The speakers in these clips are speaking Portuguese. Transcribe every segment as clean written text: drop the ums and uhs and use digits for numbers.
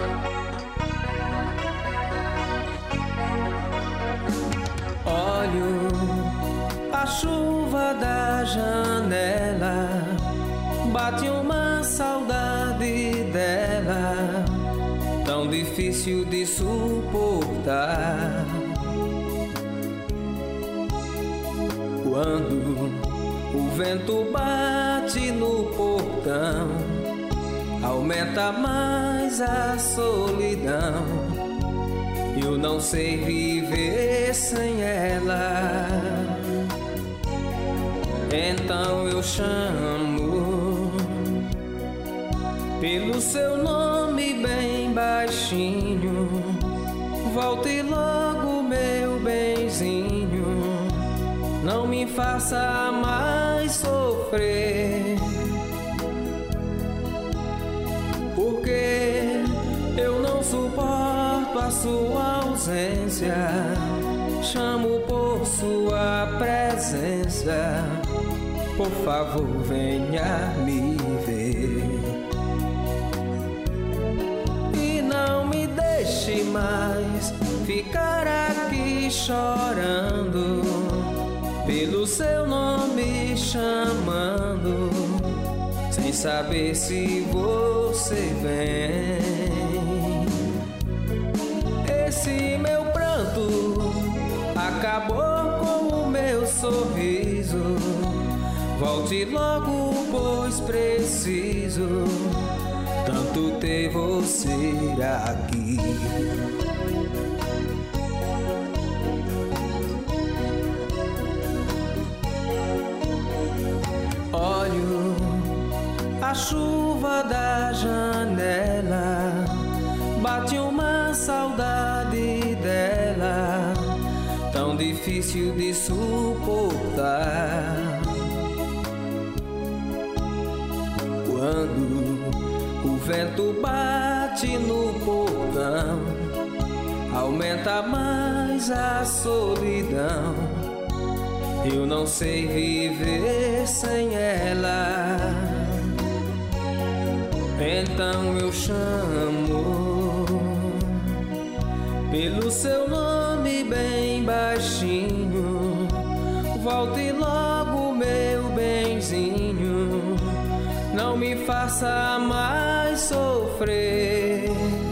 Olho a chuva da janela, bate uma saudade dela, tão difícil de suportar. Quando o vento bate no portão, aumenta mais a solidão. Eu não sei viver sem ela. Então eu chamo pelo seu nome bem baixinho. Volte logo, meu benzinho, não me faça mais sofrer, porque eu não suporto a sua ausência. Chamo por sua presença, por favor venha me ver. E não me deixe mais ficar aqui chorando, pelo seu nome chamando, sem saber se você vem. Esse meu pranto acabou com o meu sorriso. Volte logo, pois preciso tanto ter você aqui. Olho a chuva da janela, bate uma saudade dela, tão difícil de suportar. Quando o vento bate no portão, aumenta mais a solidão. Eu não sei viver sem ela. Então eu chamo pelo seu nome bem baixinho. Volte logo, meu benzinho, não me faça mais sofrer,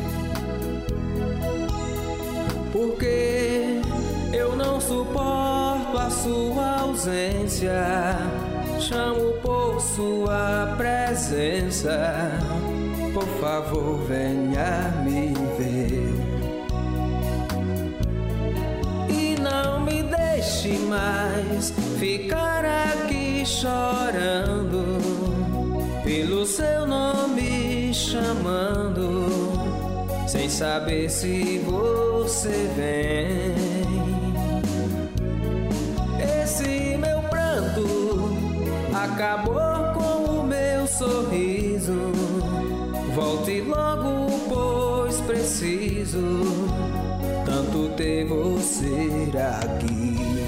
porque eu não suporto a sua ausência. Chamo por sua presença, por favor venha me ver. E não me deixe mais ficar aqui chorando, pelo seu nome chamando, sem saber se você vem. Esse meu pranto acabou com o meu sorriso. Volte logo, pois preciso tanto ter você aqui.